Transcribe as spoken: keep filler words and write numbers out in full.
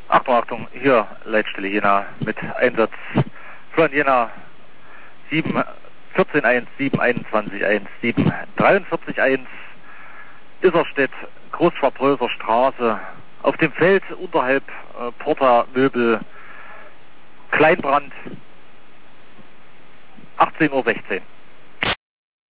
Achtung, Achtung, hier Leitstelle Jena mit Einsatz von Jena sieben vierzehn eins sieben einundzwanzig eins sieben dreiundvierzig eins Isserstedt, Großschwabröser Straße, auf dem Feld unterhalb äh, Porta Möbel, Kleinbrand, achtzehn Uhr sechzehn.